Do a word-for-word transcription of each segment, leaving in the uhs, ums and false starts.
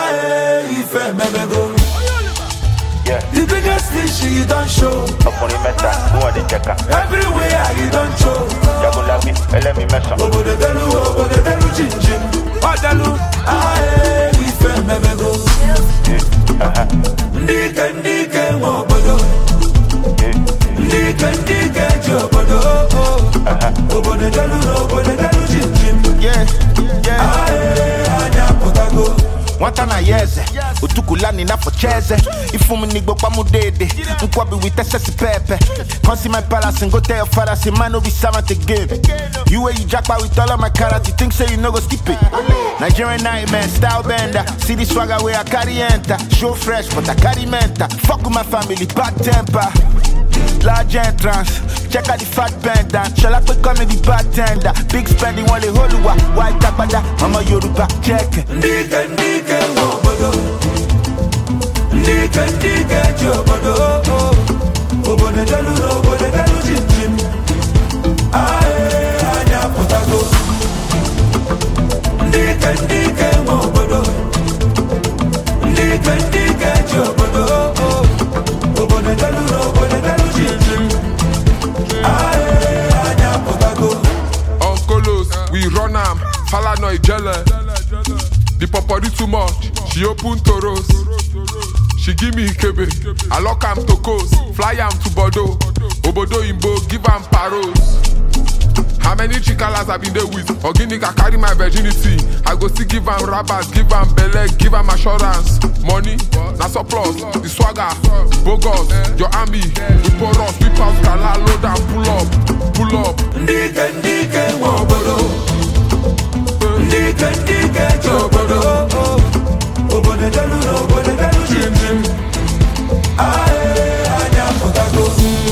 Aye, if I never go. Yeah. The biggest fish you don't show. Upon meta, who are the checker? Everywhere you don't show. Jagulabi, let me mess up. Obo de delu, obo de delu, jin jin. Odalu, aye, if I never go. Ndike, ndike, mobodo. Ndike, ndike, jobodo. Obo de delu, obo de delu, jin jin. Yeah, yeah. Aye, anya potago. Wantana yeze, utukulani na focheze. Ifumu nigbo kwa mudede, nkwabi witese si pepe. Consi my palace and go tell your father, say man no be servant again. You where you jackpot with all of my karate, think say you no go skip it. Nigerian nightmare, style bender. See the swagger where I carry enter. Show fresh, but I carry mental. Fuck with my family, bad temper. Large entrance, check out the fat bender. Shall I put comedy bartender? Big spending while they hold you up. White tapada, mama Yoruba, check. Ndike, ndike, mobodo. Ndike, ndike, jobodo. Obo de delu, obo de delu, jin jin. Aye, anya potago. Ndike, ndike, mobodo. Ndike, ndike, jobodo. Obo de delu, obo de delu, jin jin. Aye, anya potago. Uncolos, we run am, fala no ijele. The popori too much, she open toros. She give me Ikebe, I lock am to coast, fly am to Bordeaux. Obodo Imbo, give am paros. How many chikalas I been there with? Organic, I carry my virginity. I go still give am rabbits, give am belle, give am assurance. Money, na surplus, the swagger, bogus, your army. We pour us, we pass, gala, load and pull up, pull up. Ndike, ndike, mobodo. Ndike, ndike, jobodo. Obo de delu, obo de delu, jin jin. Aye, anya potago.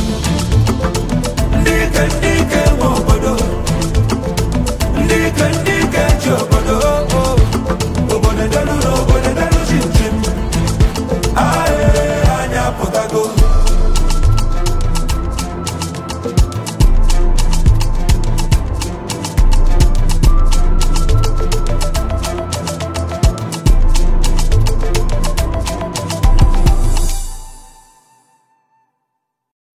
Ndike, ndike, mobodo. Ndike, ndike, jobodo. Obo de delu, obo de delu, jin jin. Aye, anya potago.